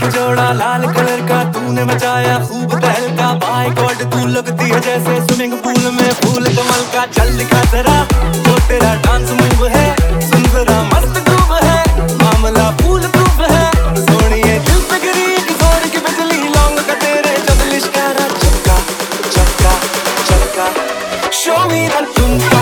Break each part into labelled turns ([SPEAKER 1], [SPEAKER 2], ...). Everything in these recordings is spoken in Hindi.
[SPEAKER 1] जोड़ा लाल कलर का तूने मचाया खूब तहलका। बाय गॉड तू लगती है जैसे स्विमिंग पूल में फूल कमल का। चल दिखा जरा जो तेरा डांस मूव है, सुन जरा मस्त ग्रूव है, मामला फूल प्रूफ है। सोनिए दिल पे गिरी एक जोर की बिजली, लौंग का तेरे जब लिश्कारा। चक्का चक्का चक्का शो मी द ठुमका।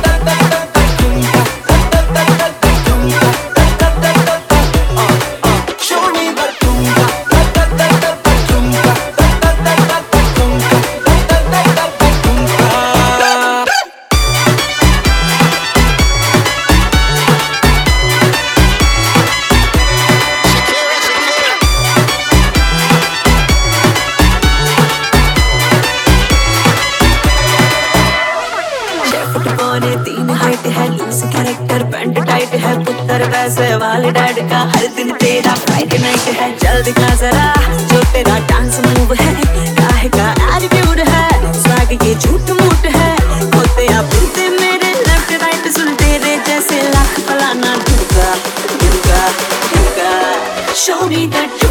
[SPEAKER 2] तीन हाइट है, लूज कैरेक्टर, पैंट टाइट है, पुत्र वैसे वाले डैड का। हर दिन तेरा फ्राइडे नाइट है, चल दिखा जरा जो तेरा डांस मूव है। काहे का एटीट्यूड है, स्वैग ये झूठ मूठ है। होते या फिरते मेरे लेफ्ट राइट, सुन तेरे जैसे लाख फलाना ढूंढा ढूंढा ढूंढा। Show me that